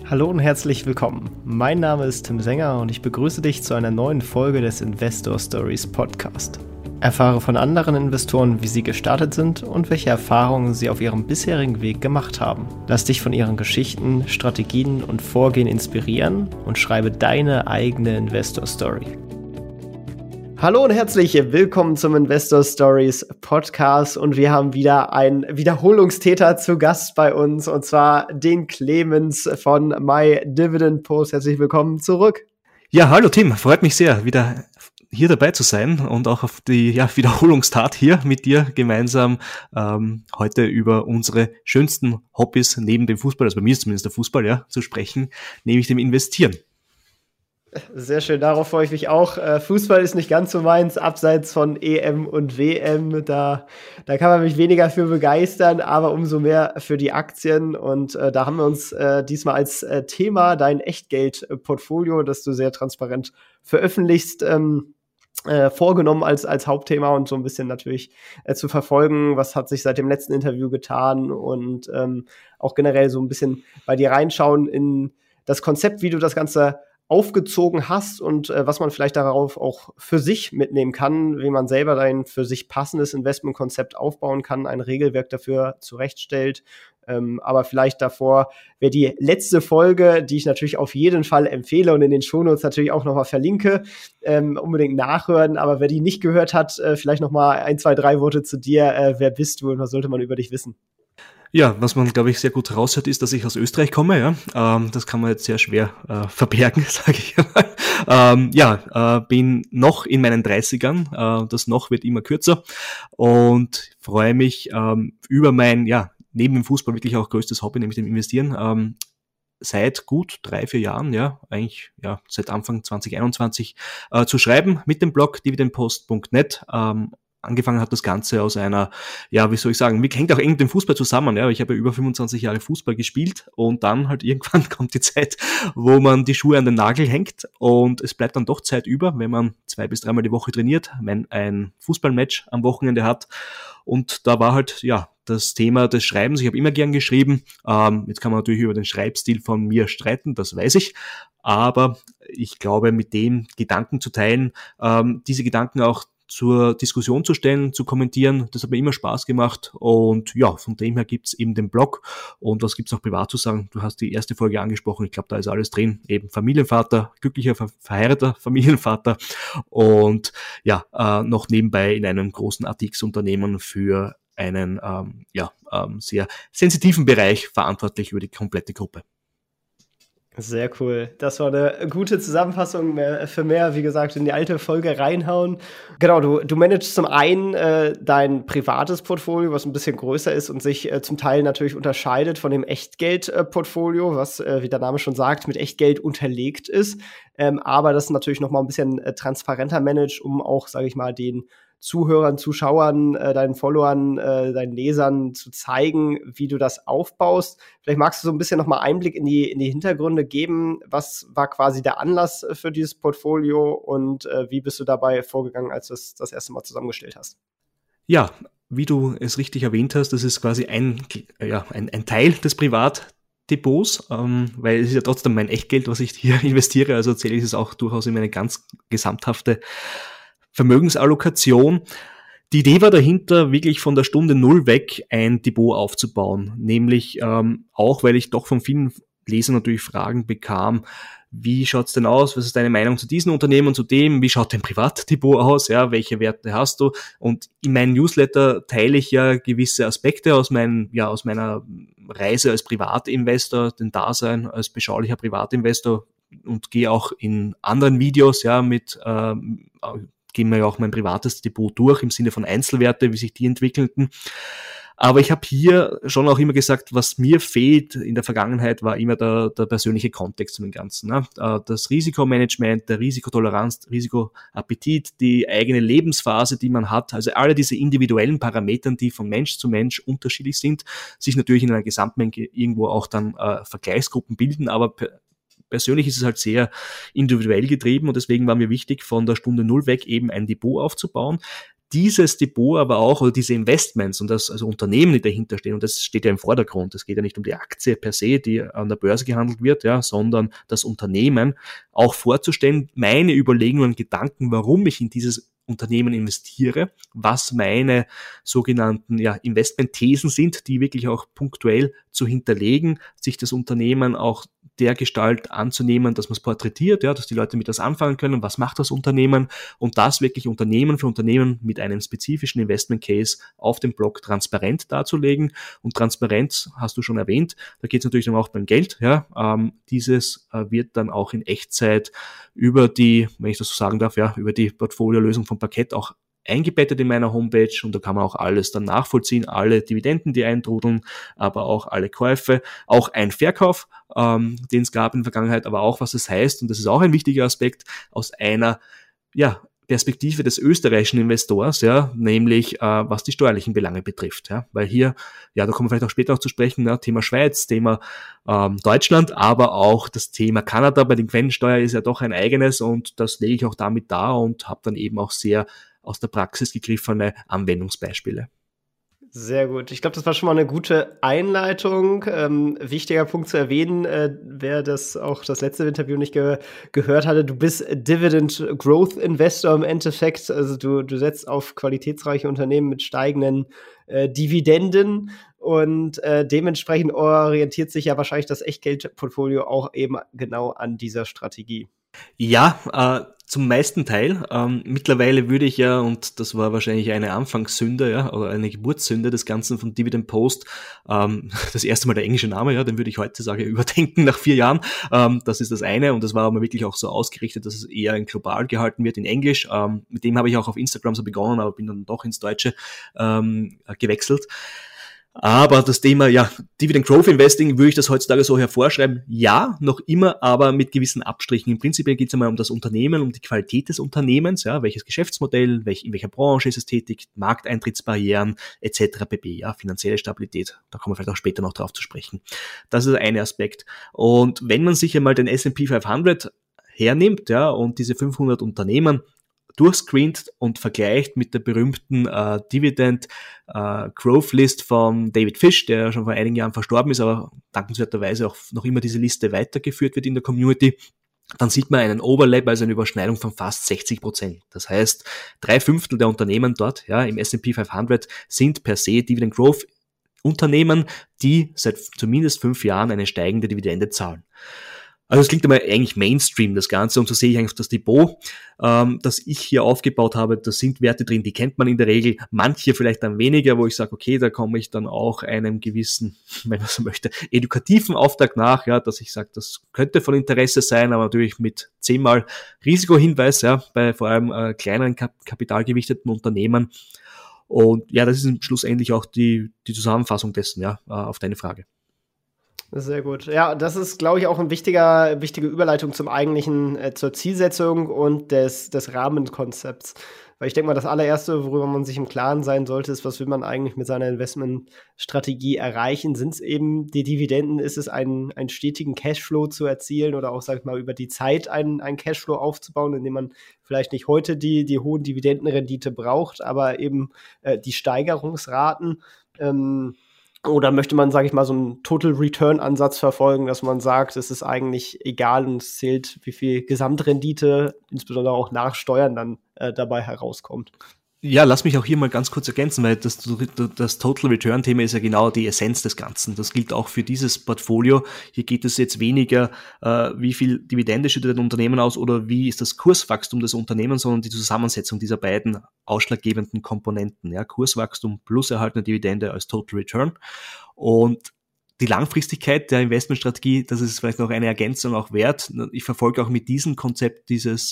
Hallo und herzlich willkommen. Mein Name ist Tim Sänger und ich begrüße dich zu einer neuen Folge des Investor Stories Podcast. Erfahre von anderen Investoren, wie sie gestartet sind und welche Erfahrungen sie auf ihrem bisherigen Weg gemacht haben. Lass dich von ihren Geschichten, Strategien und Vorgehen inspirieren und schreibe deine eigene Investor Story. Hallo und herzlich willkommen zum Investor Stories Podcast und wir haben wieder einen Wiederholungstäter zu Gast bei uns und zwar den Clemens von My Dividend Post. Herzlich willkommen zurück. Ja, hallo Tim, freut mich sehr, wieder hier dabei zu sein und auch auf die Wiederholungstat hier mit dir gemeinsam heute über unsere schönsten Hobbys neben dem Fußball, also bei mir ist zumindest der Fußball, zu sprechen, nämlich dem Investieren. Sehr schön, darauf freue ich mich auch. Fußball ist nicht ganz so meins, abseits von EM und WM. Da kann man mich weniger für begeistern, aber umso mehr für die Aktien. Und da haben wir uns diesmal als Thema dein Echtgeld-Portfolio, das du sehr transparent veröffentlichst, vorgenommen als Hauptthema und so ein bisschen natürlich zu verfolgen, was hat sich seit dem letzten Interview getan und auch generell so ein bisschen bei dir reinschauen in das Konzept, wie du das Ganze aufgezogen hast und was man vielleicht darauf auch für sich mitnehmen kann, wie man selber ein für sich passendes Investmentkonzept aufbauen kann, ein Regelwerk dafür zurechtstellt. Aber vielleicht davor wäre die letzte Folge, die ich natürlich auf jeden Fall empfehle und in den Shownotes natürlich auch nochmal verlinke, unbedingt nachhören. Aber wer die nicht gehört hat, vielleicht nochmal 1, 2, 3 Worte zu dir. Wer bist du und was sollte man über dich wissen? Ja, was man, glaube ich, sehr gut raushört, ist, dass ich aus Österreich komme. Das kann man jetzt sehr schwer verbergen, sage ich mal. Bin noch in meinen 30ern. Das noch wird immer kürzer und freue mich über mein, neben dem Fußball wirklich auch größtes Hobby, nämlich dem Investieren. Seit gut 3-4 Jahren, seit Anfang 2021 zu schreiben mit dem Blog dividendpost.net. Angefangen hat das Ganze aus einer, hängt auch eng mit dem Fußball zusammen. Ich habe ja über 25 Jahre Fußball gespielt und dann halt irgendwann kommt die Zeit, wo man die Schuhe an den Nagel hängt und es bleibt dann doch Zeit über, wenn man 2 bis 3 Mal die Woche trainiert, ein Fußballmatch am Wochenende hat und da war halt, das Thema des Schreibens. Ich habe immer gern geschrieben. Jetzt kann man natürlich über den Schreibstil von mir streiten, das weiß ich. Aber ich glaube, mit dem Gedanken zu teilen, diese Gedanken auch zur Diskussion zu stellen, zu kommentieren, das hat mir immer Spaß gemacht und von dem her gibt's eben den Blog und was gibt's noch privat zu sagen? Du hast die erste Folge angesprochen, ich glaube, da ist alles drin, eben Familienvater, glücklicher verheirateter Familienvater und noch nebenbei in einem großen ATX-Unternehmen für einen sehr sensitiven Bereich verantwortlich über die komplette Gruppe. Sehr cool. Das war eine gute Zusammenfassung. Für mehr, wie gesagt, in die alte Folge reinhauen. Genau, du managst zum einen dein privates Portfolio, was ein bisschen größer ist und sich zum Teil natürlich unterscheidet von dem Echtgeld-Portfolio, was, wie der Name schon sagt, mit Echtgeld unterlegt ist. Aber das natürlich noch mal ein bisschen transparenter managt, um auch, sage ich mal, den Zuhörern, Zuschauern, deinen Followern, deinen Lesern zu zeigen, wie du das aufbaust. Vielleicht magst du so ein bisschen nochmal Einblick in die Hintergründe geben. Was war quasi der Anlass für dieses Portfolio und wie bist du dabei vorgegangen, als du es das erste Mal zusammengestellt hast? Ja, wie du es richtig erwähnt hast, das ist quasi ein Teil des Privatdepots, weil es ist ja trotzdem mein Echtgeld, was ich hier investiere, also zähle ich es auch durchaus in meine ganz gesamthafte Vermögensallokation. Die Idee war dahinter, wirklich von der Stunde Null weg ein Depot aufzubauen, nämlich auch, weil ich doch von vielen Lesern natürlich Fragen bekam, wie schaut's denn aus, was ist deine Meinung zu diesem Unternehmen und zu dem, wie schaut dein Privatdepot aus, welche Werte hast du und in meinem Newsletter teile ich ja gewisse Aspekte aus meiner Reise als Privatinvestor, den Dasein als beschaulicher Privatinvestor und gehe auch in anderen Videos gehen wir ja auch mein privates Depot durch, im Sinne von Einzelwerte, wie sich die entwickelten. Aber ich habe hier schon auch immer gesagt, was mir fehlt in der Vergangenheit, war immer der persönliche Kontext zu dem Ganzen. Ne? Das Risikomanagement, der Risikotoleranz, Risikoappetit, die eigene Lebensphase, die man hat, also alle diese individuellen Parametern, die von Mensch zu Mensch unterschiedlich sind, sich natürlich in einer Gesamtmenge irgendwo auch dann Vergleichsgruppen bilden, aber persönlich ist es halt sehr individuell getrieben und deswegen war mir wichtig, von der Stunde Null weg eben ein Depot aufzubauen. dieses Depot aber auch oder diese Investments und das also Unternehmen, die dahinter stehen, und das steht ja im Vordergrund. Es geht ja nicht um die Aktie per se, die an der Börse gehandelt wird, ja, sondern das Unternehmen auch vorzustellen, meine Überlegungen und Gedanken, warum ich in dieses Unternehmen investiere, was meine sogenannten Investmentthesen sind, die wirklich auch punktuell zu hinterlegen, sich das Unternehmen auch der Gestalt anzunehmen, dass man es porträtiert, ja, dass die Leute mit das anfangen können, was macht das Unternehmen, und das wirklich Unternehmen für Unternehmen mit einem spezifischen Investment Case auf dem Blog transparent darzulegen. Und Transparenz hast du schon erwähnt, da geht es natürlich dann auch beim Geld, ja, dieses wird dann auch in Echtzeit über die, wenn ich das so sagen darf, ja, über die Portfoliolösung von Parkett auch eingebettet in meiner Homepage, und da kann man auch alles dann nachvollziehen, alle Dividenden, die eintrudeln, aber auch alle Käufe, auch ein Verkauf, den es gab in der Vergangenheit, aber auch was das heißt, und das ist auch ein wichtiger Aspekt aus einer Perspektive des österreichischen Investors, ja, nämlich was die steuerlichen Belange betrifft, ja, weil hier, da kommen wir vielleicht auch später noch zu sprechen, ja, Thema Schweiz, Thema Deutschland, aber auch das Thema Kanada bei den Quellensteuer ist ja doch ein eigenes, und das lege ich auch damit dar und habe dann eben auch sehr aus der Praxis gegriffene Anwendungsbeispiele. Sehr gut. Ich glaube, das war schon mal eine gute Einleitung. Wichtiger Punkt zu erwähnen, wer das auch das letzte Interview nicht gehört hatte, du bist Dividend Growth Investor im Endeffekt. Also du setzt auf qualitätsreiche Unternehmen mit steigenden Dividenden, und dementsprechend orientiert sich ja wahrscheinlich das Echtgeldportfolio auch eben genau an dieser Strategie. Ja, zum meisten Teil. Mittlerweile würde ich ja, und das war wahrscheinlich eine Anfangssünde, ja, oder eine Geburtssünde des Ganzen von Dividend Post, das erste Mal der englische Name, ja, den würde ich heutzutage überdenken nach 4 Jahren. Das ist das eine, und das war aber wirklich auch so ausgerichtet, dass es eher global gehalten wird in Englisch. Mit dem habe ich auch auf Instagram so begonnen, aber bin dann doch ins Deutsche gewechselt. Aber das Thema, Dividend Growth Investing, würde ich das heutzutage so hervorschreiben? Ja, noch immer, aber mit gewissen Abstrichen. Im Prinzip geht es einmal um das Unternehmen, um die Qualität des Unternehmens, ja, welches Geschäftsmodell, in welcher Branche ist es tätig, Markteintrittsbarrieren, etc. pp. Ja, finanzielle Stabilität. Da kommen wir vielleicht auch später noch drauf zu sprechen. Das ist ein Aspekt. Und wenn man sich einmal den S&P 500 hernimmt, ja, und diese 500 Unternehmen durchscreent und vergleicht mit der berühmten Dividend Growth List von David Fish, der ja schon vor einigen Jahren verstorben ist, aber dankenswerterweise auch noch immer diese Liste weitergeführt wird in der Community, dann sieht man einen Overlap, also eine Überschneidung von fast 60%. Das heißt, 3/5 der Unternehmen dort, im S&P 500 sind per se Dividend Growth Unternehmen, die seit zumindest 5 Jahren eine steigende Dividende zahlen. Also es klingt aber eigentlich Mainstream, das Ganze, und so sehe ich eigentlich das Depot, das ich hier aufgebaut habe. Da sind Werte drin, die kennt man in der Regel, manche vielleicht dann weniger, wo ich sage, okay, da komme ich dann auch einem gewissen, wenn man so möchte, edukativen Auftrag nach, ja, dass ich sage, das könnte von Interesse sein, aber natürlich mit 10-mal Risikohinweis, ja, bei vor allem kleineren kapitalgewichteten Unternehmen. Und ja, das ist schlussendlich auch die Zusammenfassung dessen, ja, auf deine Frage. Sehr gut. Ja, das ist, glaube ich, auch eine wichtige Überleitung zum eigentlichen, zur Zielsetzung und des Rahmenkonzepts. Weil ich denke mal, das allererste, worüber man sich im Klaren sein sollte, ist, was will man eigentlich mit seiner Investmentstrategie erreichen? Sind es eben die Dividenden? Ist es einen stetigen Cashflow zu erzielen oder auch, sag ich mal, über die Zeit einen Cashflow aufzubauen, indem man vielleicht nicht heute die hohen Dividendenrendite braucht, aber eben die Steigerungsraten? Oder möchte man, sage ich mal, so einen Total-Return-Ansatz verfolgen, dass man sagt, es ist eigentlich egal und es zählt, wie viel Gesamtrendite, insbesondere auch nach Steuern, dann dabei herauskommt? Ja, lass mich auch hier mal ganz kurz ergänzen, weil das Total Return Thema ist ja genau die Essenz des Ganzen. Das gilt auch für dieses Portfolio. Hier geht es jetzt weniger, wie viel Dividende schüttet ein Unternehmen aus oder wie ist das Kurswachstum des Unternehmens, sondern die Zusammensetzung dieser beiden ausschlaggebenden Komponenten. Ja, Kurswachstum plus erhaltene Dividende als Total Return. Und die Langfristigkeit der Investmentstrategie, das ist vielleicht noch eine Ergänzung auch wert. Ich verfolge auch mit diesem Konzept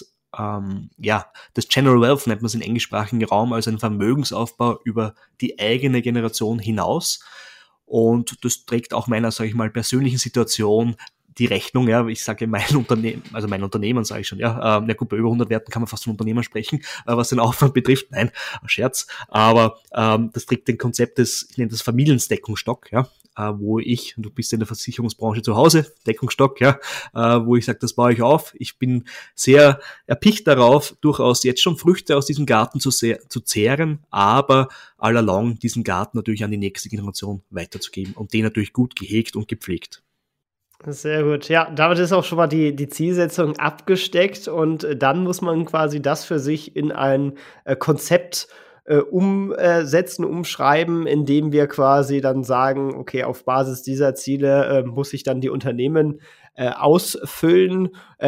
das General Wealth nennt man es im englischsprachigen Raum, also ein Vermögensaufbau über die eigene Generation hinaus. Und das trägt auch meiner, sage ich mal, persönlichen Situation die Rechnung, ja, ich sage mein Unternehmen sage ich schon, gut, bei über 100 Werten kann man fast von Unternehmen sprechen, was den Aufwand betrifft, nein, Scherz, aber das trägt den Konzept ich nenne das Familiendeckungsstock, ja, wo du bist in der Versicherungsbranche zu Hause, Deckungsstock, ja, wo ich sage, das baue ich auf. Ich bin sehr erpicht darauf, durchaus jetzt schon Früchte aus diesem Garten zu zehren, aber all along diesen Garten natürlich an die nächste Generation weiterzugeben und den natürlich gut gehegt und gepflegt. Sehr gut. Ja, damit ist auch schon mal die Zielsetzung abgesteckt und dann muss man quasi das für sich in ein Konzept umsetzen, umschreiben, indem wir quasi dann sagen, okay, auf Basis dieser Ziele muss ich dann die Unternehmen auswählen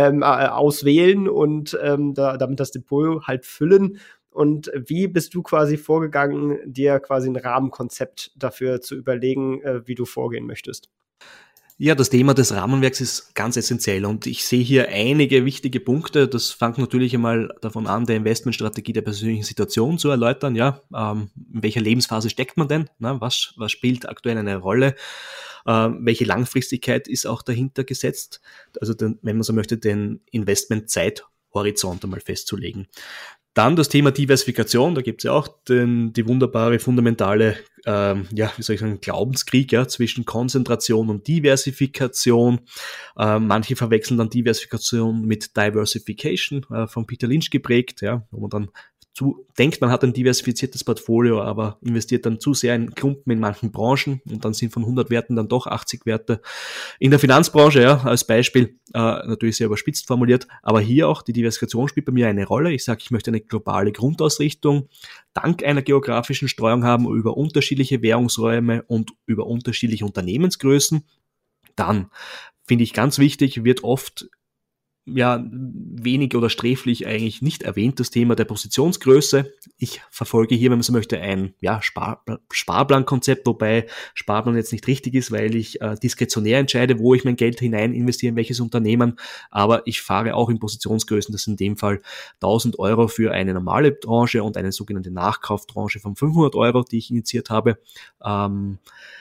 und damit das Depot halt füllen. Und wie bist du quasi vorgegangen, dir quasi ein Rahmenkonzept dafür zu überlegen, wie du vorgehen möchtest? Ja, das Thema des Rahmenwerks ist ganz essentiell und ich sehe hier einige wichtige Punkte. Das fängt natürlich einmal davon an, der Investmentstrategie der persönlichen Situation zu erläutern. Ja, in welcher Lebensphase steckt man denn? Was spielt aktuell eine Rolle? Welche Langfristigkeit ist auch dahinter gesetzt? Also, wenn man so möchte, den Investmentzeithorizont einmal festzulegen. Dann das Thema Diversifikation, da gibt es ja auch die wunderbare, fundamentale, Glaubenskrieg zwischen Konzentration und Diversifikation. Manche verwechseln dann Diversifikation mit Diversification, von Peter Lynch geprägt, wo man dann denkt, man hat ein diversifiziertes Portfolio, aber investiert dann zu sehr in Klumpen in manchen Branchen und dann sind von 100 Werten dann doch 80 Werte in der Finanzbranche, als Beispiel, natürlich sehr überspitzt formuliert, aber hier auch die Diversifikation spielt bei mir eine Rolle. Ich sage, ich möchte eine globale Grundausrichtung dank einer geografischen Streuung haben über unterschiedliche Währungsräume und über unterschiedliche Unternehmensgrößen. Dann finde ich ganz wichtig, wird oft wenig oder sträflich eigentlich nicht erwähnt, das Thema der Positionsgröße. Ich verfolge hier, wenn man so möchte, ein Sparplankonzept, wobei Sparplan jetzt nicht richtig ist, weil ich diskretionär entscheide, wo ich mein Geld hinein investiere, in welches Unternehmen, aber ich fahre auch in Positionsgrößen, das ist in dem Fall 1.000 Euro für eine normale Tranche und eine sogenannte Nachkauftranche von 500 Euro, die ich initiiert habe. Dann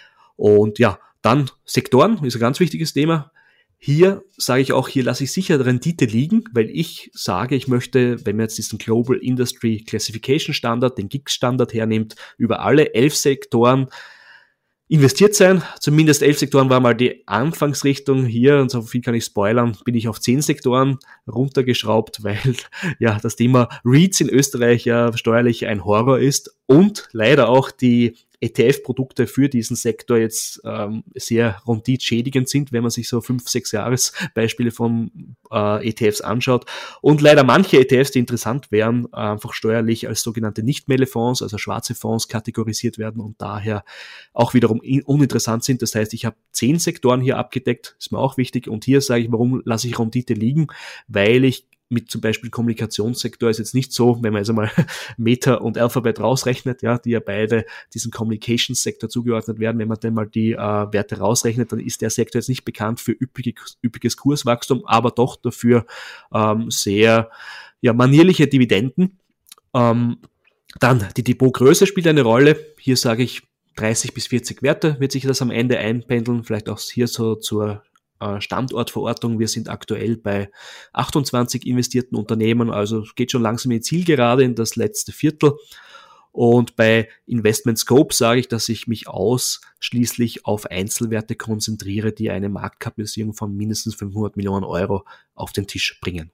Sektoren, ist ein ganz wichtiges Thema. Hier sage ich auch, hier lasse ich sicher Rendite liegen, weil ich sage, ich möchte, wenn man jetzt diesen Global Industry Classification Standard, den GICS-Standard hernimmt, über alle 11 Sektoren investiert sein. Zumindest 11 Sektoren war mal die Anfangsrichtung hier und so viel kann ich spoilern, bin ich auf 10 Sektoren runtergeschraubt, weil das Thema REITs in Österreich steuerlich ein Horror ist und leider auch die ETF-Produkte für diesen Sektor jetzt sehr renditschädigend sind, wenn man sich so 5-6 Jahresbeispiele von ETFs anschaut. Und leider manche ETFs, die interessant wären, einfach steuerlich als sogenannte Nicht-Melle-Fonds, also schwarze Fonds kategorisiert werden und daher auch wiederum uninteressant sind. Das heißt, ich habe 10 Sektoren hier abgedeckt, ist mir auch wichtig. Und hier sage ich, warum lasse ich Rendite liegen? Weil ich mit zum Beispiel Kommunikationssektor ist jetzt nicht so, wenn man jetzt einmal Meta und Alphabet rausrechnet, die ja beide diesem Communications-Sektor zugeordnet werden, wenn man dann mal die Werte rausrechnet, dann ist der Sektor jetzt nicht bekannt für üppiges Kurswachstum, aber doch dafür sehr manierliche Dividenden. Dann die Depotgröße spielt eine Rolle. Hier sage ich 30 bis 40 Werte wird sich das am Ende einpendeln, vielleicht auch hier so zur Standortverortung. Wir sind aktuell bei 28 investierten Unternehmen, also es geht schon langsam in die Zielgerade in das letzte Viertel. Und bei Investment Scope sage ich, dass ich mich ausschließlich auf Einzelwerte konzentriere, die eine Marktkapitalisierung von mindestens 500 Millionen Euro auf den Tisch bringen.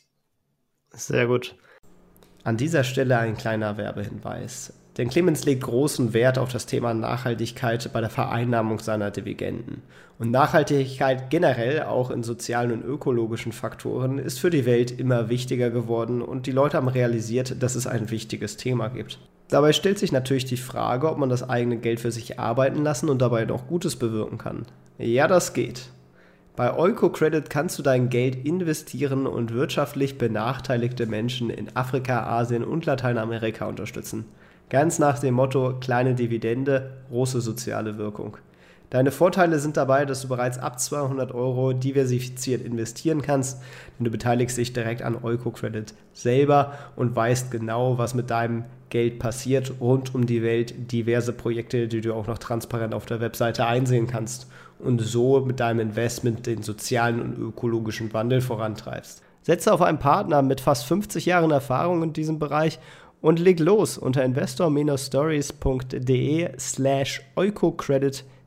Sehr gut. An dieser Stelle ein kleiner Werbehinweis. Denn Clemens legt großen Wert auf das Thema Nachhaltigkeit bei der Vereinnahmung seiner Dividenden. Und Nachhaltigkeit generell, auch in sozialen und ökologischen Faktoren, ist für die Welt immer wichtiger geworden und die Leute haben realisiert, dass es ein wichtiges Thema gibt. Dabei stellt sich natürlich die Frage, ob man das eigene Geld für sich arbeiten lassen und dabei noch Gutes bewirken kann. Ja, das geht. Bei Oikocredit kannst du dein Geld investieren und wirtschaftlich benachteiligte Menschen in Afrika, Asien und Lateinamerika unterstützen. Ganz nach dem Motto, kleine Dividende, große soziale Wirkung. Deine Vorteile sind dabei, dass du bereits ab 200 Euro diversifiziert investieren kannst, denn du beteiligst dich direkt an Oikocredit selber und weißt genau, was mit deinem Geld passiert rund um die Welt, diverse Projekte, die du auch noch transparent auf der Webseite einsehen kannst und so mit deinem Investment den sozialen und ökologischen Wandel vorantreibst. Setze auf einen Partner mit fast 50 Jahren Erfahrung in diesem Bereich und leg los unter investor-stories.de/Oikocredit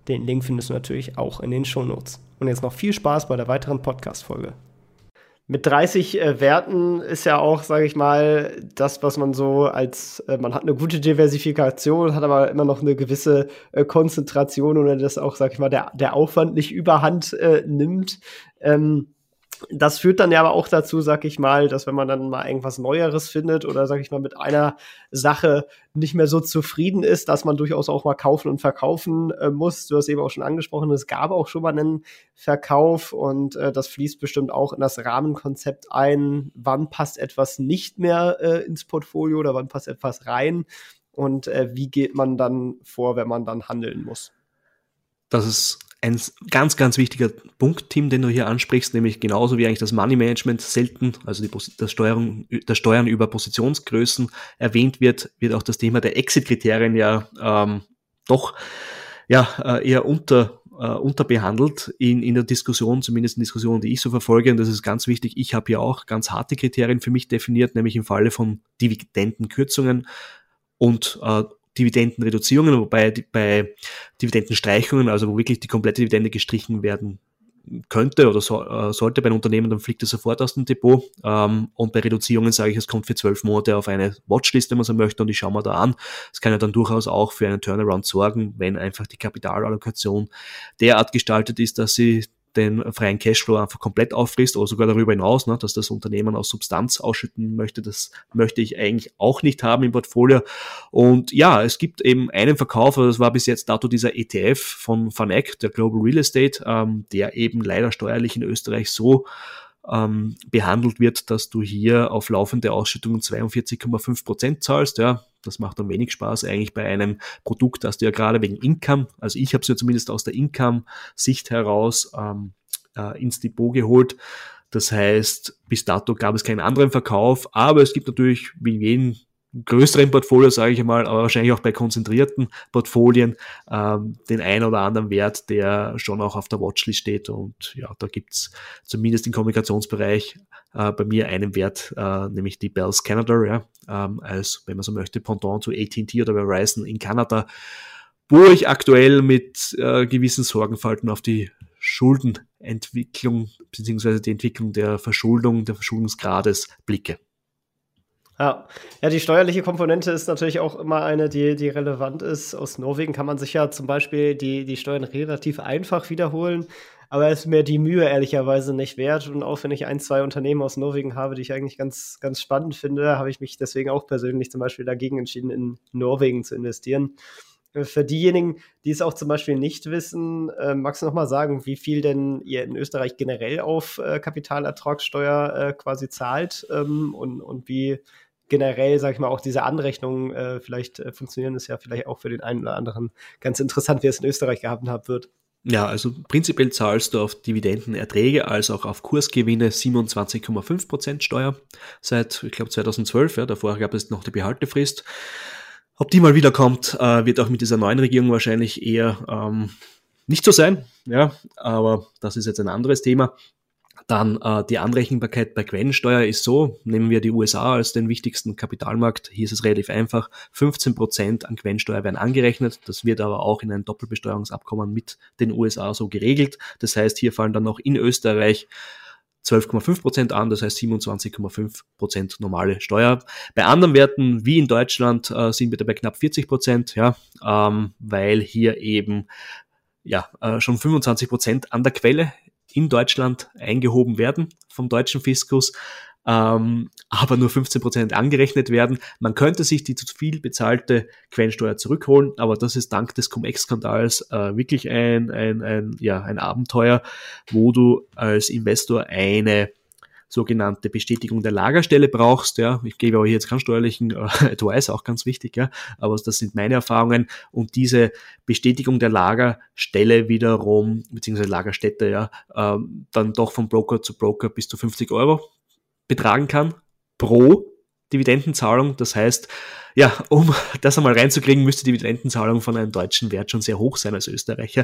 Den Link findest du natürlich auch in den Shownotes. Und jetzt noch viel Spaß bei der weiteren Podcast-Folge. Mit 30 Werten ist ja auch, sage ich mal, das, was man so als, man hat eine gute Diversifikation, hat aber immer noch eine gewisse Konzentration oder das auch, sage ich mal, der Aufwand nicht überhand nimmt. Das führt dann ja aber auch dazu, sag ich mal, dass wenn man dann mal irgendwas Neueres findet oder, sag ich mal, mit einer Sache nicht mehr so zufrieden ist, dass man durchaus auch mal kaufen und verkaufen muss. Du hast eben auch schon angesprochen, es gab auch schon mal einen Verkauf und das fließt bestimmt auch in das Rahmenkonzept ein. Wann passt etwas nicht mehr ins Portfolio oder wann passt etwas rein? Und wie geht man dann vor, wenn man dann handeln muss? Das ist ein ganz, ganz wichtiger Punkt, Tim, den du hier ansprichst, nämlich genauso wie eigentlich das Money Management selten, also das Steuern über Positionsgrößen erwähnt wird, wird auch das Thema der Exit-Kriterien ja eher unterbehandelt in der Diskussion, zumindest in Diskussionen, die ich so verfolge. Und das ist ganz wichtig. Ich habe hier auch ganz harte Kriterien für mich definiert, nämlich im Falle von Dividendenkürzungen und Dividendenreduzierungen, wobei bei Dividendenstreichungen, also wo wirklich die komplette Dividende gestrichen werden könnte oder sollte bei einem Unternehmen, dann fliegt es sofort aus dem Depot. Und bei Reduzierungen sage ich, es kommt für 12 Monate auf eine Watchlist, wenn man so möchte, und ich schaue mir da an. Es kann ja dann durchaus auch für einen Turnaround sorgen, wenn einfach die Kapitalallokation derart gestaltet ist, dass sie den freien Cashflow einfach komplett auffrisst oder sogar darüber hinaus, ne, dass das Unternehmen aus Substanz ausschütten möchte. Das möchte ich eigentlich auch nicht haben im Portfolio. Und ja, es gibt eben einen Verkauf, das war bis jetzt dato dieser ETF von VanEck, der Global Real Estate, der eben leider steuerlich in Österreich so behandelt wird, dass du hier auf laufende Ausschüttungen 42,5% zahlst. Ja, das macht dann wenig Spaß eigentlich bei einem Produkt, das du ja gerade wegen Income, also ich habe es ja zumindest aus der Income-Sicht heraus ins Depot geholt. Das heißt, bis dato gab es keinen anderen Verkauf, aber es gibt natürlich wie in jedem größeren Portfolio, sage ich einmal, aber wahrscheinlich auch bei konzentrierten Portfolien den einen oder anderen Wert, der schon auch auf der Watchlist steht. Und ja, da gibt's zumindest im Kommunikationsbereich bei mir einen Wert, nämlich die Bell's Canada, ja, als, wenn man so möchte, Pendant zu AT&T oder Verizon in Kanada, wo ich aktuell mit gewissen Sorgenfalten auf die Schuldenentwicklung beziehungsweise die Entwicklung der Verschuldung, der Verschuldungsgrades blicke. Ja, die steuerliche Komponente ist natürlich auch immer eine, die relevant ist. Aus Norwegen kann man sich ja zum Beispiel die Steuern relativ einfach wiederholen, aber es ist mir die Mühe ehrlicherweise nicht wert. Und auch wenn ich 1-2 Unternehmen aus Norwegen habe, die ich eigentlich ganz, ganz spannend finde, habe ich mich deswegen auch persönlich zum Beispiel dagegen entschieden, in Norwegen zu investieren. Für diejenigen, die es auch zum Beispiel nicht wissen, magst du noch mal sagen, wie viel denn ihr in Österreich generell auf Kapitalertragssteuer quasi zahlt und wie generell, sag ich mal, auch diese Anrechnungen vielleicht funktionieren, ist ja vielleicht auch für den einen oder anderen ganz interessant, wie es in Österreich gehandhabt wird. Ja, also prinzipiell zahlst du auf Dividendenerträge als auch auf Kursgewinne 27,5% Steuer seit, ich glaube, 2012. Ja, davor gab es noch die Behaltefrist. Ob die mal wiederkommt, wird auch mit dieser neuen Regierung wahrscheinlich eher nicht so sein. Ja, aber das ist jetzt ein anderes Thema. Dann die Anrechenbarkeit bei Quellensteuer ist so, nehmen wir die USA als den wichtigsten Kapitalmarkt, hier ist es relativ einfach, 15% an Quellensteuer werden angerechnet, das wird aber auch in einem Doppelbesteuerungsabkommen mit den USA so geregelt, das heißt, hier fallen dann noch in Österreich 12,5% an, das heißt 27,5% normale Steuer. Bei anderen Werten wie in Deutschland sind wir dabei knapp 40%, ja, weil hier eben schon 25% an der Quelle in Deutschland eingehoben werden vom deutschen Fiskus, aber nur 15% angerechnet werden. Man könnte sich die zu viel bezahlte Quellensteuer zurückholen, aber das ist dank des Cum-Ex-Skandals wirklich ein Abenteuer, wo du als Investor eine sogenannte Bestätigung der Lagerstelle brauchst, ja. Ich gebe aber hier jetzt keinen steuerlichen Advice, auch ganz wichtig, ja. Aber das sind meine Erfahrungen. Und diese Bestätigung der Lagerstelle wiederum, beziehungsweise Lagerstätte, ja, dann doch von Broker zu Broker bis zu 50 Euro betragen kann pro Dividendenzahlung. Das heißt, ja, um das einmal reinzukriegen, müsste die Dividendenzahlung von einem deutschen Wert schon sehr hoch sein als Österreicher.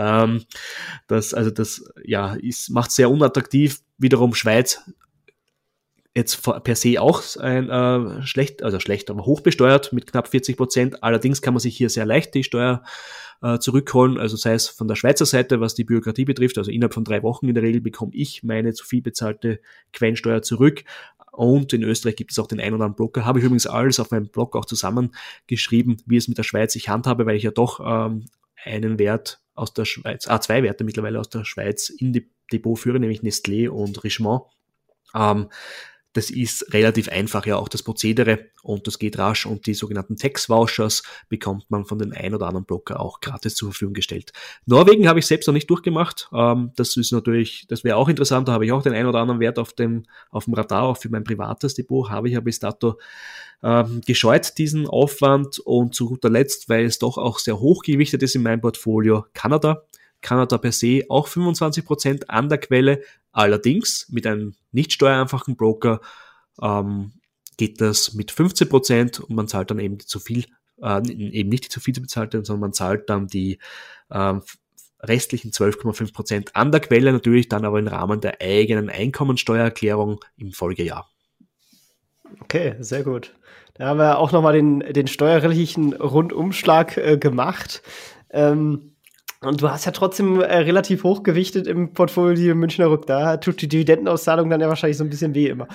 Das macht sehr unattraktiv. Wiederum Schweiz jetzt per se auch schlecht, aber hoch besteuert mit knapp 40%. Allerdings kann man sich hier sehr leicht die Steuer zurückholen, also sei es von der Schweizer Seite, was die Bürokratie betrifft, also innerhalb von 3 Wochen in der Regel bekomme ich meine zu viel bezahlte Quellensteuer zurück. Und in Österreich gibt es auch den einen oder anderen Broker. Habe ich übrigens alles auf meinem Blog auch zusammengeschrieben, wie es mit der Schweiz ich handhabe, weil ich ja doch einen Wert aus der Schweiz, 2 Werte mittlerweile aus der Schweiz in die Depot führe, nämlich Nestlé und Richemont. Das ist relativ einfach, ja, auch das Prozedere, und das geht rasch, und die sogenannten Tax-Vouchers bekommt man von den ein oder anderen Broker auch gratis zur Verfügung gestellt. Norwegen habe ich selbst noch nicht durchgemacht. Das ist natürlich, das wäre auch interessant, da habe ich auch den ein oder anderen Wert auf dem Radar, auch für mein privates Depot, habe ich ja bis dato gescheut, diesen Aufwand. Und zu guter Letzt, weil es doch auch sehr hochgewichtet ist in meinem Portfolio, Kanada per se auch 25% an der Quelle. Allerdings mit einem nicht steuereinfachen Broker geht das mit 15%, und man zahlt dann eben zu viel, eben nicht die zu viel bezahlte, sondern man zahlt dann die restlichen 12,5% an der Quelle, natürlich dann aber im Rahmen der eigenen Einkommensteuererklärung im Folgejahr. Okay, sehr gut. Da haben wir auch nochmal den steuerlichen Rundumschlag gemacht. Und du hast ja trotzdem relativ hochgewichtet im Portfolio die Münchner Rück. Da tut die Dividendenauszahlung dann ja wahrscheinlich so ein bisschen weh immer.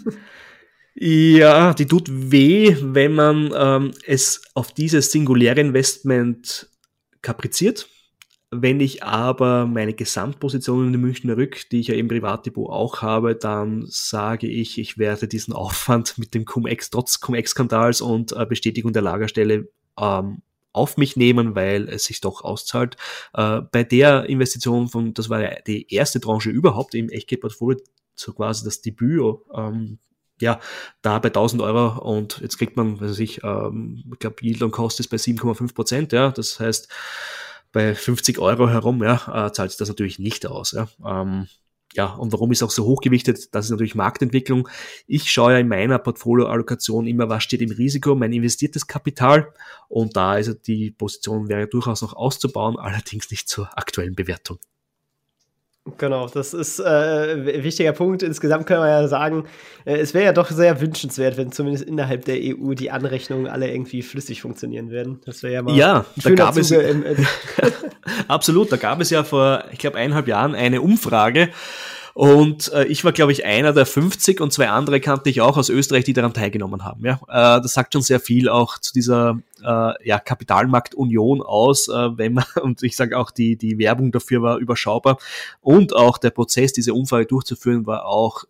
Ja, die tut weh, wenn man es auf dieses singuläre Investment kapriziert. Wenn ich aber meine Gesamtposition in der Münchner Rück, die ich ja im Privatdepot auch habe, dann sage ich werde diesen Aufwand mit dem trotz Cum-Ex-Skandals und Bestätigung der Lagerstelle auf mich nehmen, weil es sich doch auszahlt. Bei der Investition das war ja die erste Tranche überhaupt im Echtgeld-Portfolio, so quasi das Debüt, da bei 1.000 Euro, und jetzt kriegt man, ich glaube, Yield on Cost ist bei 7,5%, ja, das heißt, bei 50 Euro herum, zahlt sich das natürlich nicht aus, und warum ist auch so hochgewichtet? Das ist natürlich Marktentwicklung. Ich schaue ja in meiner Portfolioallokation immer, was steht im Risiko, mein investiertes Kapital, und da ist die Position wäre durchaus noch auszubauen, allerdings nicht zur aktuellen Bewertung. Genau, das ist ein wichtiger Punkt. Insgesamt können wir ja sagen, es wäre ja doch sehr wünschenswert, wenn zumindest innerhalb der EU die Anrechnungen alle irgendwie flüssig funktionieren werden. Das wäre ja mal da gab es absolut, da gab es ja vor, ich glaube, 1,5 Jahren eine Umfrage, und ich war, glaube ich, einer der 50, und 2 andere kannte ich auch aus Österreich, die daran teilgenommen haben. Das sagt schon sehr viel auch zu dieser Kapitalmarktunion aus, und ich sage auch, die Werbung dafür war überschaubar, und auch der Prozess, diese Umfrage durchzuführen, war auch,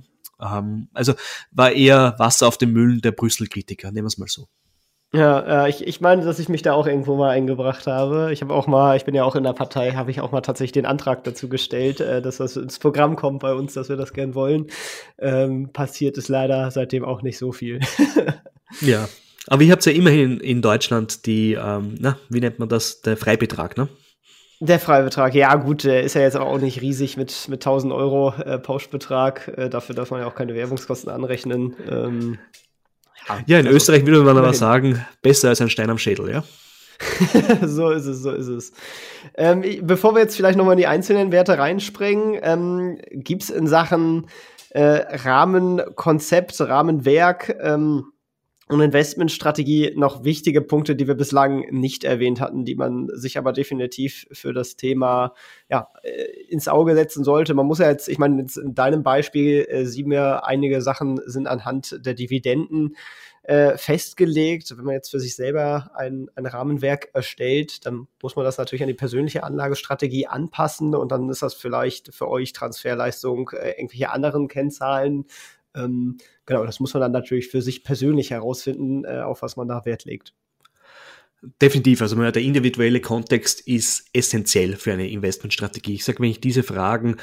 war eher Wasser auf den Mühlen der Brüssel-Kritiker, nehmen wir es mal so. Ja, ich meine, dass ich mich da auch irgendwo mal eingebracht habe. Ich bin ja auch in der Partei, habe ich auch mal tatsächlich den Antrag dazu gestellt, dass das ins Programm kommt bei uns, dass wir das gern wollen. Passiert ist leider seitdem auch nicht so viel. Ja, aber ihr habt ja immerhin in Deutschland die, wie nennt man das, der Freibetrag, ne? Der Freibetrag, ja gut, der ist ja jetzt auch nicht riesig mit 1.000 Euro Pauschbetrag. Dafür darf man ja auch keine Werbungskosten anrechnen. Ja, in Österreich würde man aber sagen, besser als ein Stein am Schädel, ja? So ist es. Bevor wir jetzt vielleicht nochmal in die einzelnen Werte reinspringen, gibt es in Sachen Rahmenkonzept, Rahmenwerk und Investmentstrategie noch wichtige Punkte, die wir bislang nicht erwähnt hatten, die man sich aber definitiv für das Thema ins Auge setzen sollte? Man muss ja jetzt, ich meine, jetzt in deinem Beispiel sieht man, einige Sachen sind anhand der Dividenden festgelegt. Wenn man jetzt für sich selber ein Rahmenwerk erstellt, dann muss man das natürlich an die persönliche Anlagestrategie anpassen, und dann ist das vielleicht für euch Transferleistung, irgendwelche anderen Kennzahlen. Genau, das muss man dann natürlich für sich persönlich herausfinden, auf was man da Wert legt. Definitiv, also der individuelle Kontext ist essentiell für eine Investmentstrategie. Ich sage, wenn ich diese Fragen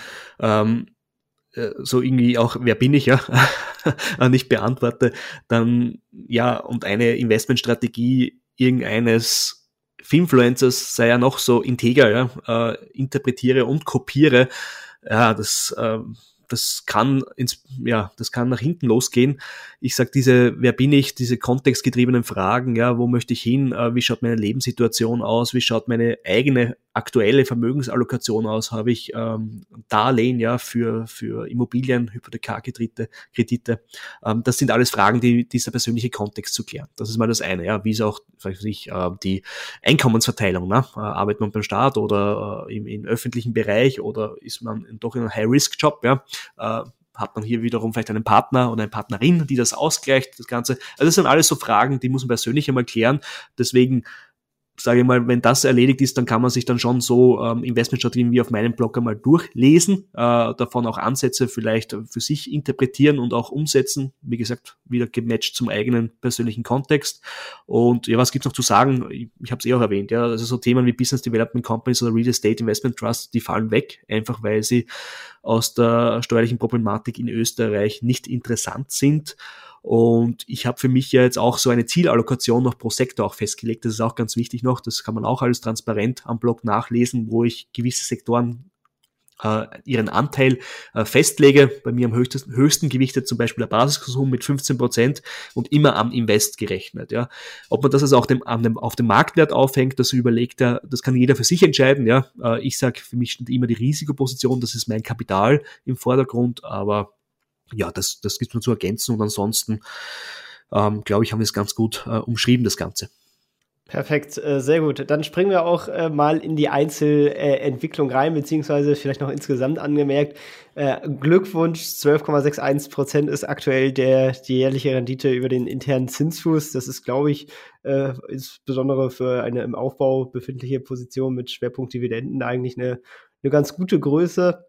so irgendwie auch, wer bin ich, nicht beantworte, dann und eine Investmentstrategie irgendeines Finfluencers, sei ja noch so integer, interpretiere und kopiere, das kann nach hinten losgehen. Ich sage, wer bin ich, diese kontextgetriebenen Fragen, wo möchte ich hin, wie schaut meine Lebenssituation aus, wie schaut meine eigene aktuelle Vermögensallokation aus? Habe ich Darlehen ja für Immobilien, Hypothekarkredite? Das sind alles Fragen, dieser persönliche Kontext zu klären. Das ist mal das eine. Ja, wie ist auch die Einkommensverteilung? Ne? Arbeitet man beim Staat oder im öffentlichen Bereich oder ist man doch in einem High-Risk-Job? Ja? Hat man hier wiederum vielleicht einen Partner oder eine Partnerin, die das ausgleicht, das Ganze. Also das sind alles so Fragen, die muss man persönlich einmal klären. Deswegen sage ich mal, wenn das erledigt ist, dann kann man sich dann schon so Investmentstrategien wie auf meinem Blog einmal durchlesen, davon auch Ansätze vielleicht für sich interpretieren und auch umsetzen. Wie gesagt, wieder gematcht zum eigenen persönlichen Kontext. Und ja, was gibt's noch zu sagen? Ich habe es auch erwähnt, ja, also so Themen wie Business Development Companies oder Real Estate Investment Trust, die fallen weg, einfach weil sie aus der steuerlichen Problematik in Österreich nicht interessant sind. Und ich habe für mich ja jetzt auch so eine Zielallokation noch pro Sektor auch festgelegt. Das ist auch ganz wichtig noch. Das kann man auch alles transparent am Blog nachlesen, wo ich gewisse Sektoren ihren Anteil festlege. Bei mir am höchsten gewichtet zum Beispiel der Basiskonsum mit 15% und immer am Invest gerechnet. Ja. Ob man das also auch auf dem Marktwert aufhängt, das überlegt er, das kann jeder für sich entscheiden. Ja. Ich sage, für mich steht immer die Risikoposition, das ist mein Kapital im Vordergrund, aber ja, das gibt es nur zu ergänzen und ansonsten, glaube ich, haben wir es ganz gut umschrieben, das Ganze. Perfekt, sehr gut. Dann springen wir auch mal in die Einzelentwicklung rein, beziehungsweise vielleicht noch insgesamt angemerkt. Glückwunsch, 12,61% ist aktuell die jährliche Rendite über den internen Zinsfuß. Das ist, glaube ich, insbesondere für eine im Aufbau befindliche Position mit Schwerpunkt Dividenden eigentlich eine ganz gute Größe.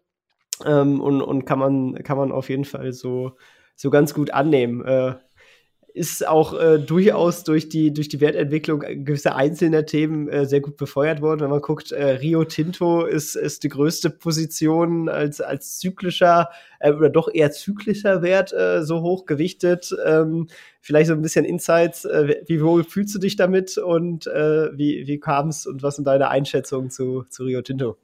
Und kann man auf jeden Fall so ganz gut annehmen. Ist auch durchaus durch die Wertentwicklung gewisser einzelner Themen sehr gut befeuert worden. Wenn man guckt, Rio Tinto ist die größte Position als zyklischer oder doch eher zyklischer Wert so hoch gewichtet. Vielleicht so ein bisschen Insights. Wie wohl fühlst du dich damit und wie kam es und was sind deine Einschätzungen zu Rio Tinto?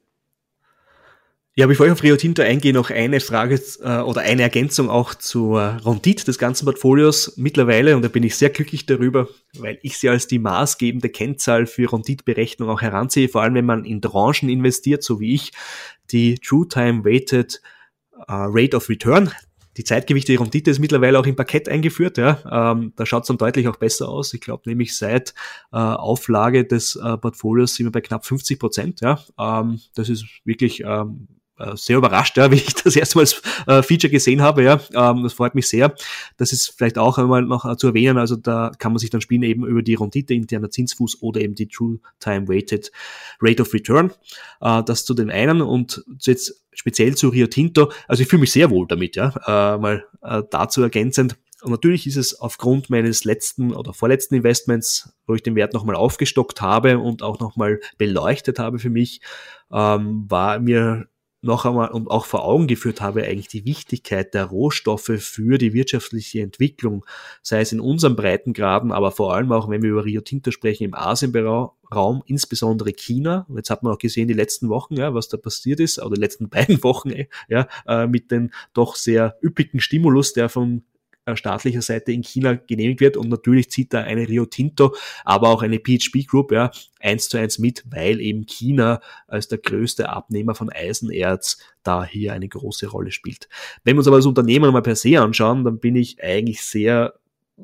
Ja, bevor ich auf Rio Tinto eingehe, noch eine Frage oder eine Ergänzung auch zur Rendite des ganzen Portfolios mittlerweile, und da bin ich sehr glücklich darüber, weil ich sie als die maßgebende Kennzahl für Renditeberechnung auch heranziehe, vor allem wenn man in Tranchen investiert, so wie ich, die True Time Weighted Rate of Return. Die zeitgewichte Rendite ist mittlerweile auch im Parkett eingeführt. Ja. Da schaut es dann deutlich auch besser aus. Ich glaube nämlich seit Auflage des Portfolios sind wir bei knapp 50%. Ja. Das ist wirklich sehr überrascht, ja, wie ich das erste Mal als Feature gesehen habe. Ja. Das freut mich sehr. Das ist vielleicht auch einmal noch zu erwähnen. Also da kann man sich dann spielen eben über die Rendite, interner Zinsfuß oder eben die True Time Weighted Rate of Return. Das zu den einen und jetzt speziell zu Rio Tinto. Also ich fühle mich sehr wohl damit, ja, dazu ergänzend. Und natürlich ist es aufgrund meines letzten oder vorletzten Investments, wo ich den Wert nochmal aufgestockt habe und auch nochmal beleuchtet habe für mich, war mir noch einmal und auch vor Augen geführt habe, eigentlich die Wichtigkeit der Rohstoffe für die wirtschaftliche Entwicklung, sei es in unserem Breitengraden, aber vor allem auch, wenn wir über Rio Tinto sprechen, im Asienraum, insbesondere China. Und jetzt hat man auch gesehen, die letzten Wochen, ja, was da passiert ist, oder die letzten beiden Wochen, ja, mit dem doch sehr üppigen Stimulus, der von staatlicher Seite in China genehmigt wird, und natürlich zieht da eine Rio Tinto, aber auch eine PHP Group, ja, 1:1 mit, weil eben China als der größte Abnehmer von Eisenerz da hier eine große Rolle spielt. Wenn wir uns aber das Unternehmen mal per se anschauen, dann bin ich eigentlich sehr,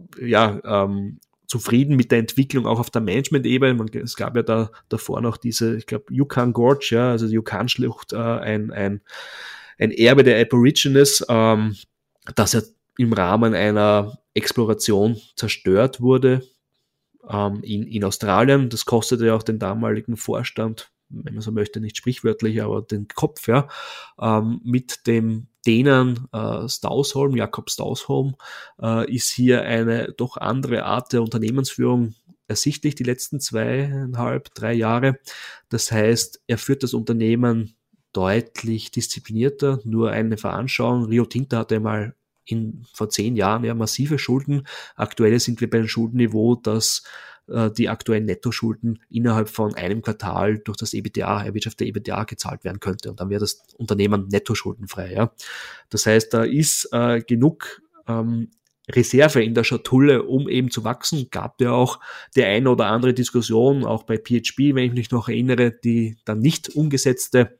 zufrieden mit der Entwicklung auch auf der Management-Ebene. Es gab ja da davor noch diese, ich glaube, Yukon Gorge, ja, also die Yukon-Schlucht, ein Erbe der Aborigines, das ja im Rahmen einer Exploration zerstört wurde in Australien. Das kostete ja auch den damaligen Vorstand, wenn man so möchte, nicht sprichwörtlich, aber den Kopf, ja, mit dem Dänen Jakob Stausholm, ist hier eine doch andere Art der Unternehmensführung ersichtlich, die letzten 2,5-3 Jahre. Das heißt, er führt das Unternehmen deutlich disziplinierter. Nur eine Veranschauung: Rio Tinto hatte mal vor 10 Jahren ja massive Schulden. Aktuell sind wir bei einem Schuldenniveau, dass die aktuellen Nettoschulden innerhalb von einem Quartal durch das EBITDA, erwirtschaftete EBITDA, gezahlt werden könnte. Und dann wäre das Unternehmen nettoschuldenfrei. Ja. Das heißt, da ist genug Reserve in der Schatulle, um eben zu wachsen. Gab ja auch die eine oder andere Diskussion, auch bei PHP, wenn ich mich noch erinnere, die dann nicht umgesetzte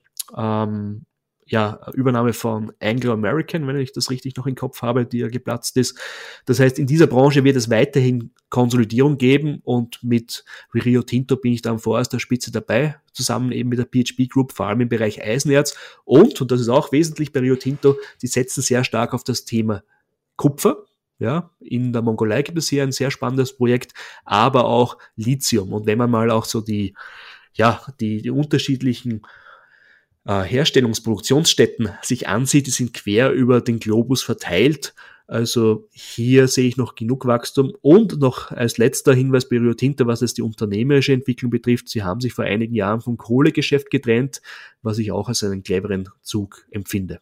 Übernahme von Anglo American, wenn ich das richtig noch im Kopf habe, die ja geplatzt ist. Das heißt, in dieser Branche wird es weiterhin Konsolidierung geben und mit Rio Tinto bin ich da an vorderster Spitze dabei, zusammen eben mit der PHP Group, vor allem im Bereich Eisenerz und das ist auch wesentlich bei Rio Tinto, die setzen sehr stark auf das Thema Kupfer. Ja, in der Mongolei gibt es hier ein sehr spannendes Projekt, aber auch Lithium. Und wenn man mal auch so die unterschiedlichen Herstellungsproduktionsstätten sich ansieht, die sind quer über den Globus verteilt. Also hier sehe ich noch genug Wachstum. Und noch als letzter Hinweis bei Rio Tinto, was es die unternehmerische Entwicklung betrifft, sie haben sich vor einigen Jahren vom Kohlegeschäft getrennt, was ich auch als einen cleveren Zug empfinde.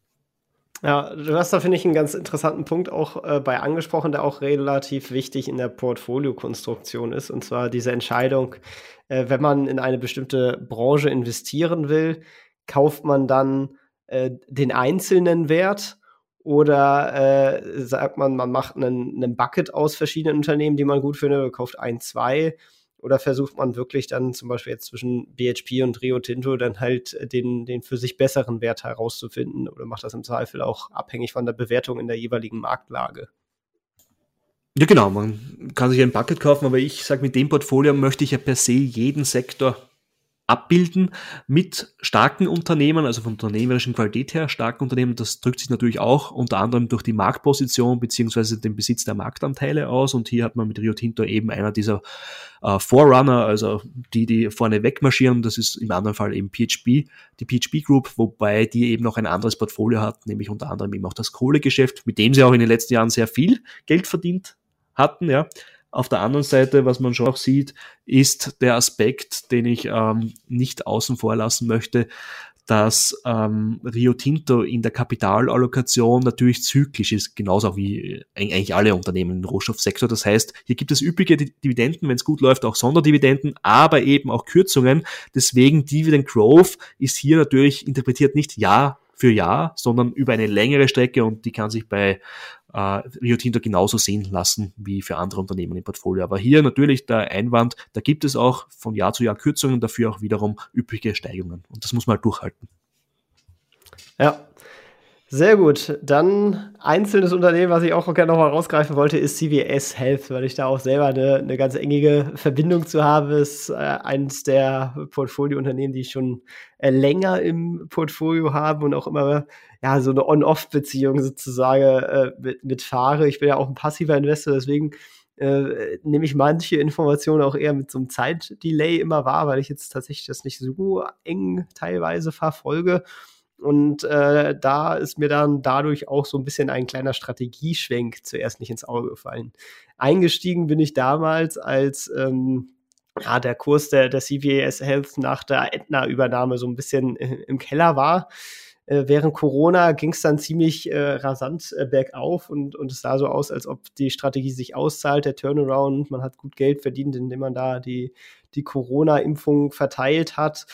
Ja, du hast da, finde ich, einen ganz interessanten Punkt auch bei angesprochen, der auch relativ wichtig in der Portfoliokonstruktion ist. Und zwar diese Entscheidung, wenn man in eine bestimmte Branche investieren will, kauft man dann den einzelnen Wert oder sagt man macht einen Bucket aus verschiedenen Unternehmen, die man gut findet, kauft ein, zwei. Oder versucht man wirklich dann zum Beispiel jetzt zwischen BHP und Rio Tinto dann halt den für sich besseren Wert herauszufinden oder macht das im Zweifel auch abhängig von der Bewertung in der jeweiligen Marktlage? Ja genau, man kann sich ein Bucket kaufen, aber ich sage, mit dem Portfolio möchte ich ja per se jeden Sektor abbilden mit starken Unternehmen, also von unternehmerischen Qualität her starken Unternehmen. Das drückt sich natürlich auch unter anderem durch die Marktposition beziehungsweise den Besitz der Marktanteile aus. Und hier hat man mit Rio Tinto eben einer dieser Forerunner, also die vorne wegmarschieren. Das ist im anderen Fall eben PHP, die PHP Group, wobei die eben noch ein anderes Portfolio hat, nämlich unter anderem eben auch das Kohlegeschäft, mit dem sie auch in den letzten Jahren sehr viel Geld verdient hatten, ja. Auf der anderen Seite, was man schon auch sieht, ist der Aspekt, den ich nicht außen vor lassen möchte, dass Rio Tinto in der Kapitalallokation natürlich zyklisch ist, genauso wie eigentlich alle Unternehmen im Rohstoffsektor. Das heißt, hier gibt es üppige Dividenden, wenn es gut läuft, auch Sonderdividenden, aber eben auch Kürzungen. Deswegen Dividend Growth ist hier natürlich interpretiert nicht Jahr für Jahr, sondern über eine längere Strecke und die kann sich bei Rio Tinto genauso sehen lassen wie für andere Unternehmen im Portfolio. Aber hier natürlich der Einwand, da gibt es auch von Jahr zu Jahr Kürzungen, dafür auch wiederum üppige Steigungen. Und das muss man halt durchhalten. Ja, sehr gut. Dann einzelnes Unternehmen, was ich auch gerne nochmal rausgreifen wollte, ist CVS Health, weil ich da auch selber eine ganz enge Verbindung zu habe. Ist eines der Portfoliounternehmen, die ich schon länger im Portfolio habe und auch immer so eine On-Off-Beziehung sozusagen mit fahre. Ich bin ja auch ein passiver Investor, deswegen nehme ich manche Informationen auch eher mit so einem Zeitdelay immer wahr, weil ich jetzt tatsächlich das nicht so eng teilweise verfolge. Und da ist mir dann dadurch auch so ein bisschen ein kleiner Strategieschwenk zuerst nicht ins Auge gefallen. Eingestiegen bin ich damals, als der Kurs der CVS Health nach der Aetna-Übernahme so ein bisschen im Keller war. Während Corona ging es dann ziemlich rasant bergauf und es sah so aus, als ob die Strategie sich auszahlt, der Turnaround, man hat gut Geld verdient, indem man da die Corona-Impfung verteilt hat.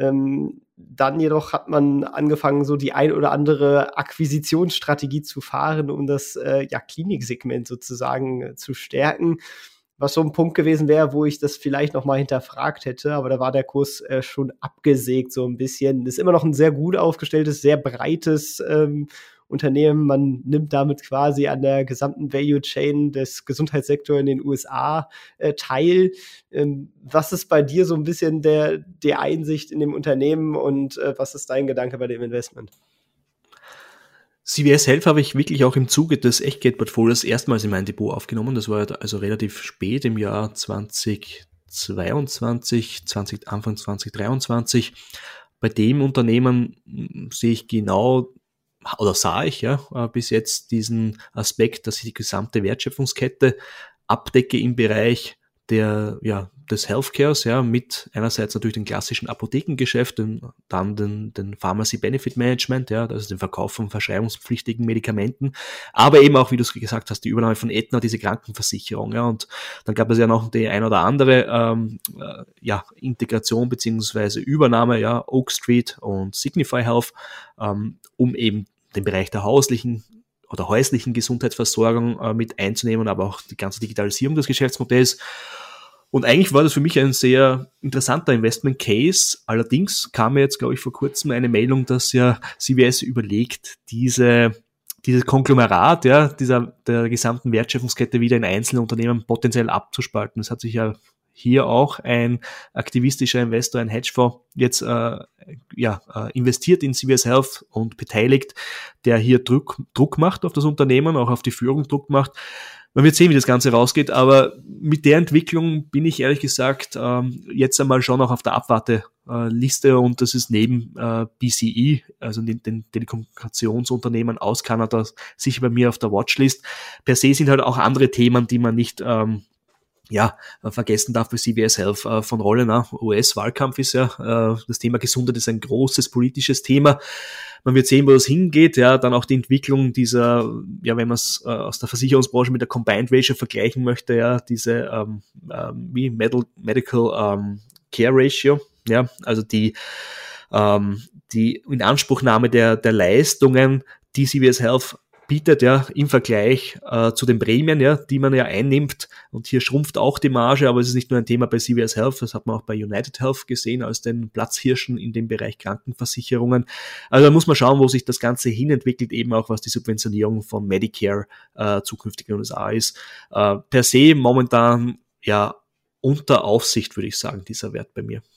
Dann jedoch hat man angefangen, so die ein oder andere Akquisitionsstrategie zu fahren, um das Kliniksegment sozusagen zu stärken, was so ein Punkt gewesen wäre, wo ich das vielleicht noch mal hinterfragt hätte, aber da war der Kurs schon abgesägt so ein bisschen. Das ist immer noch ein sehr gut aufgestelltes, sehr breites Unternehmen. Man nimmt damit quasi an der gesamten Value Chain des Gesundheitssektors in den USA teil. Was ist bei dir so ein bisschen die Einsicht in dem Unternehmen und was ist dein Gedanke bei dem Investment? CVS Health habe ich wirklich auch im Zuge des Echtgeld-Portfolios erstmals in mein Depot aufgenommen. Das war also relativ spät im Jahr 2022, Anfang 2023. Bei dem Unternehmen sehe ich genau, oder sah ich bis jetzt diesen Aspekt, dass ich die gesamte Wertschöpfungskette abdecke im Bereich des Healthcares, mit einerseits natürlich dem klassischen Apothekengeschäft, dann den Pharmacy Benefit Management, das ist den Verkauf von verschreibungspflichtigen Medikamenten, aber eben auch, wie du es gesagt hast, die Übernahme von Aetna, diese Krankenversicherung, und dann gab es ja noch die ein oder andere Integration beziehungsweise Übernahme, Oak Street und Signify Health, um eben den Bereich der oder häuslichen Gesundheitsversorgung mit einzunehmen, aber auch die ganze Digitalisierung des Geschäftsmodells. Und eigentlich war das für mich ein sehr interessanter Investment Case. Allerdings kam mir jetzt, glaube ich, vor kurzem eine Meldung, dass ja CVS überlegt, dieses Konglomerat, ja, der gesamten Wertschöpfungskette wieder in einzelne Unternehmen potenziell abzuspalten. Das hat sich ja hier auch ein aktivistischer Investor, ein Hedgefonds, jetzt investiert in CVS Health und beteiligt, der hier Druck macht auf das Unternehmen, auch auf die Führung Druck macht. Man wird sehen, wie das Ganze rausgeht, aber mit der Entwicklung bin ich ehrlich gesagt jetzt einmal schon auch auf der Abwarteliste und das ist neben BCE, also den Telekommunikationsunternehmen aus Kanada, sicher bei mir auf der Watchlist. Per se sind halt auch andere Themen, die man nicht vergessen darf bei CVS Health von Rolle. US-Wahlkampf ist ja, das Thema Gesundheit ist ein großes politisches Thema. Man wird sehen, wo das hingeht. Ja, dann auch die Entwicklung dieser, wenn man es aus der Versicherungsbranche mit der Combined Ratio vergleichen möchte, ja, diese Medical Care Ratio, ja, also die Inanspruchnahme der Leistungen, die CVS Health bietet, ja, im Vergleich zu den Prämien, ja, die man ja einnimmt. Und hier schrumpft auch die Marge, aber es ist nicht nur ein Thema bei CVS Health, das hat man auch bei United Health gesehen, als den Platzhirschen in dem Bereich Krankenversicherungen. Also da muss man schauen, wo sich das Ganze hinentwickelt, eben auch was die Subventionierung von Medicare zukünftig in den USA ist. Per se momentan ja unter Aufsicht, würde ich sagen, dieser Wert bei mir.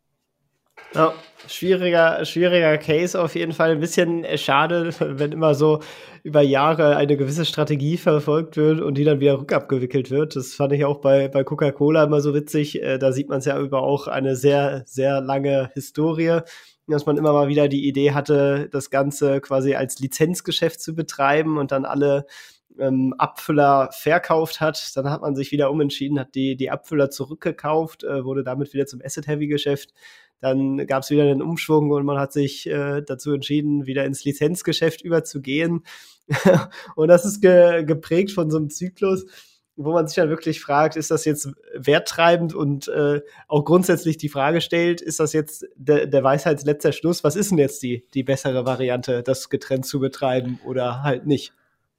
Ja, schwieriger Case auf jeden Fall. Ein bisschen schade, wenn immer so über Jahre eine gewisse Strategie verfolgt wird und die dann wieder rückabgewickelt wird. Das fand ich auch bei Coca-Cola immer so witzig. Da sieht man es ja über auch eine sehr, sehr lange Historie, dass man immer mal wieder die Idee hatte, das Ganze quasi als Lizenzgeschäft zu betreiben und dann alle Abfüller verkauft hat. Dann hat man sich wieder umentschieden, hat die Abfüller zurückgekauft, wurde damit wieder zum Asset-Heavy-Geschäft. Dann gab es wieder einen Umschwung und man hat sich dazu entschieden, wieder ins Lizenzgeschäft überzugehen. Und das ist geprägt von so einem Zyklus, wo man sich dann wirklich fragt, ist das jetzt werttreibend und auch grundsätzlich die Frage stellt, ist das jetzt der Weisheitsletzter Schluss? Was ist denn jetzt die bessere Variante, das getrennt zu betreiben oder halt nicht?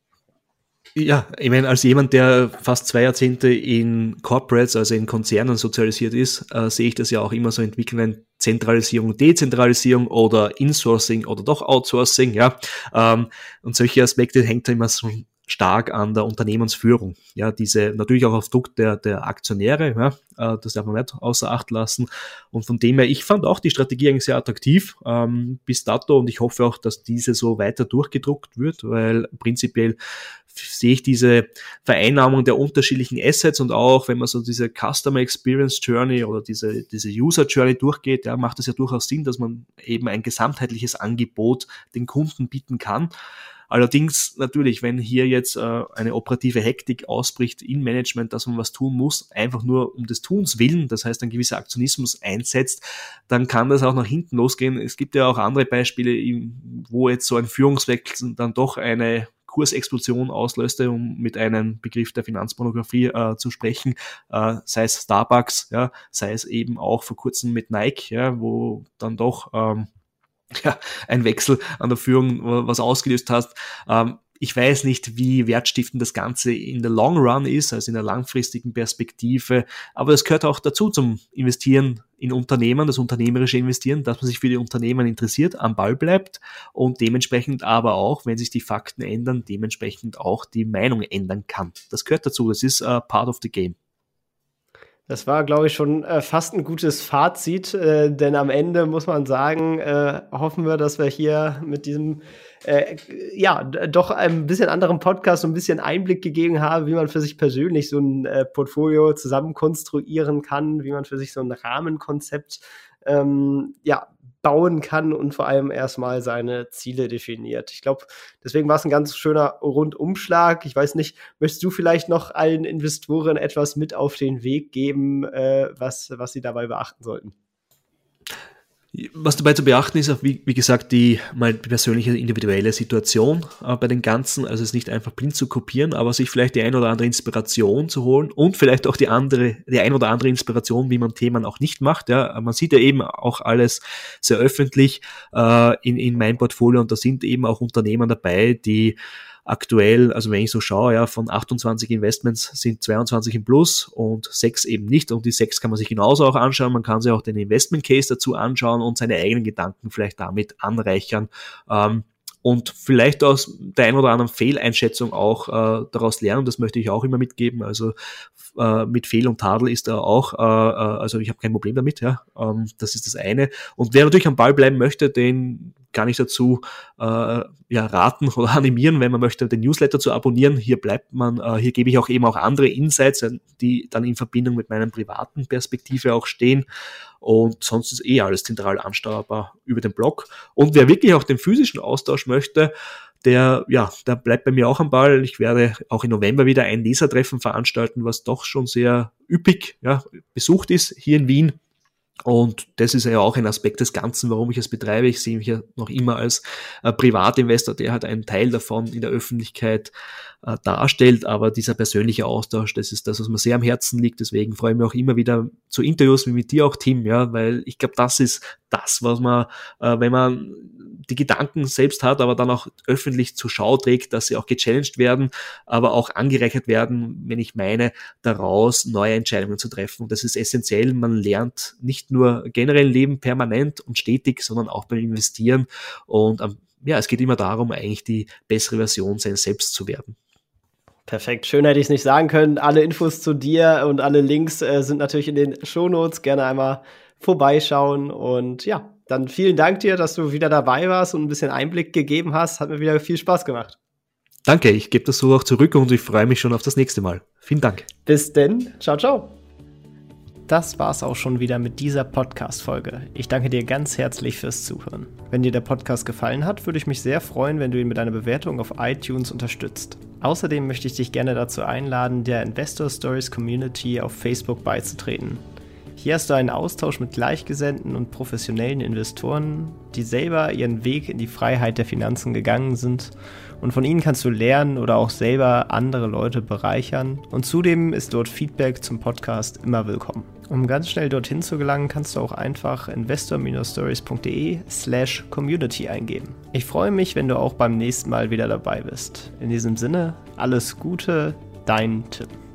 Ja, ich meine, als jemand, der fast 2 Jahrzehnte in Corporates, also in Konzernen sozialisiert ist, sehe ich das ja auch immer so entwickeln, Zentralisierung, Dezentralisierung oder Insourcing oder doch Outsourcing, ja. Und solche Aspekte hängt da immer so stark an der Unternehmensführung. Ja, diese natürlich auch auf Druck der Aktionäre, ja, das darf man nicht außer Acht lassen. Und von dem her, ich fand auch die Strategie eigentlich sehr attraktiv bis dato und ich hoffe auch, dass diese so weiter durchgedruckt wird, weil prinzipiell sehe ich diese Vereinnahmung der unterschiedlichen Assets und auch, wenn man so diese Customer Experience Journey oder diese User Journey durchgeht, ja, macht es ja durchaus Sinn, dass man eben ein gesamtheitliches Angebot den Kunden bieten kann. Allerdings natürlich, wenn hier jetzt eine operative Hektik ausbricht im Management, dass man was tun muss, einfach nur um des Tuns willen, das heißt ein gewisser Aktionismus einsetzt, dann kann das auch nach hinten losgehen. Es gibt ja auch andere Beispiele, wo jetzt so ein Führungswechsel dann doch eine Kursexplosion auslöste, um mit einem Begriff der Finanzpornografie zu sprechen, sei es Starbucks, ja, sei es eben auch vor kurzem mit Nike, ja, wo dann doch ein Wechsel an der Führung was ausgelöst hat. Ich weiß nicht, wie wertstiftend das Ganze in der Long Run ist, also in der langfristigen Perspektive, aber es gehört auch dazu zum Investieren in Unternehmen, das unternehmerische Investieren, dass man sich für die Unternehmen interessiert, am Ball bleibt und dementsprechend aber auch, wenn sich die Fakten ändern, dementsprechend auch die Meinung ändern kann. Das gehört dazu, das ist part of the game. Das war, glaube ich, schon fast ein gutes Fazit, denn am Ende muss man sagen, hoffen wir, dass wir hier mit diesem doch ein bisschen anderen Podcast so ein bisschen Einblick gegeben haben, wie man für sich persönlich so ein Portfolio zusammen konstruieren kann, wie man für sich so ein Rahmenkonzept bauen kann und vor allem erstmal seine Ziele definiert. Ich glaube, deswegen war es ein ganz schöner Rundumschlag. Ich weiß nicht, möchtest du vielleicht noch allen Investoren etwas mit auf den Weg geben, was sie dabei beachten sollten? Was dabei zu beachten ist, auch wie gesagt, die persönliche individuelle Situation bei den Ganzen. Also es ist nicht einfach blind zu kopieren, aber sich vielleicht die ein oder andere Inspiration zu holen und vielleicht auch die ein oder andere Inspiration, wie man Themen auch nicht macht. Ja, man sieht ja eben auch alles sehr öffentlich in meinem Portfolio und da sind eben auch Unternehmen dabei, die aktuell, also wenn ich so schaue, ja, von 28 Investments sind 22 im Plus und 6 eben nicht. Und die 6 kann man sich genauso auch anschauen. Man kann sich auch den Investment Case dazu anschauen und seine eigenen Gedanken vielleicht damit anreichern. Und vielleicht aus der ein oder anderen Fehleinschätzung auch daraus lernen. Das möchte ich auch immer mitgeben. Also mit Fehl und Tadel ist da auch, also ich habe kein Problem damit. Ja, das ist das eine. Und wer natürlich am Ball bleiben möchte, den kann ich dazu raten oder animieren, wenn man möchte, den Newsletter zu abonnieren. Hier bleibt man, hier gebe ich auch eben auch andere Insights, die dann in Verbindung mit meiner privaten Perspektive auch stehen. Und sonst ist alles zentral ansteuerbar über den Blog. Und wer wirklich auch den physischen Austausch möchte, der bleibt bei mir auch am Ball. Ich werde auch im November wieder ein Lesertreffen veranstalten, was doch schon sehr üppig besucht ist hier in Wien. Und das ist ja auch ein Aspekt des Ganzen, warum ich es betreibe. Ich sehe mich ja noch immer als Privatinvestor, der halt einen Teil davon in der Öffentlichkeit darstellt, aber dieser persönliche Austausch, das ist das, was mir sehr am Herzen liegt. Deswegen freue ich mich auch immer wieder zu Interviews wie mit dir auch, Tim, ja, weil ich glaube, das ist das, was man, wenn man die Gedanken selbst hat, aber dann auch öffentlich zur Schau trägt, dass sie auch gechallenged werden, aber auch angereichert werden, wenn ich meine, daraus neue Entscheidungen zu treffen. Und das ist essentiell. Man lernt nicht nur generell im Leben permanent und stetig, sondern auch beim Investieren. Und es geht immer darum, eigentlich die bessere Version seines Selbst zu werden. Perfekt, schön hätte ich es nicht sagen können. Alle Infos zu dir und alle Links sind natürlich in den Shownotes. Gerne einmal vorbeischauen und ja, dann vielen Dank dir, dass du wieder dabei warst und ein bisschen Einblick gegeben hast. Hat mir wieder viel Spaß gemacht. Danke, ich gebe das so auch zurück und ich freue mich schon auf das nächste Mal. Vielen Dank. Bis denn, ciao, ciao. Das war's auch schon wieder mit dieser Podcast-Folge. Ich danke dir ganz herzlich fürs Zuhören. Wenn dir der Podcast gefallen hat, würde ich mich sehr freuen, wenn du ihn mit einer Bewertung auf iTunes unterstützt. Außerdem möchte ich dich gerne dazu einladen, der Investor Stories Community auf Facebook beizutreten. Hier hast du einen Austausch mit Gleichgesinnten und professionellen Investoren, die selber ihren Weg in die Freiheit der Finanzen gegangen sind, und von ihnen kannst du lernen oder auch selber andere Leute bereichern, und zudem ist dort Feedback zum Podcast immer willkommen. Um ganz schnell dorthin zu gelangen, kannst du auch einfach investor-stories.de/community eingeben. Ich freue mich, wenn du auch beim nächsten Mal wieder dabei bist. In diesem Sinne, alles Gute, dein Tim.